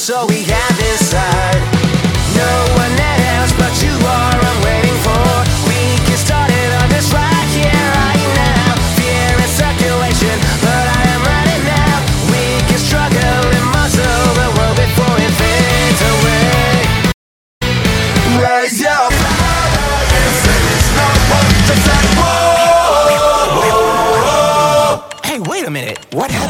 much all we have inside. No one else but you are I'm waiting for. We can start it on this right here, right now. Fear in circulation, but I am ready now. We can struggle and muzzle the world before it fades away. Raise your flag and say there's no one just like whoa. Hey, wait a minute. What happened?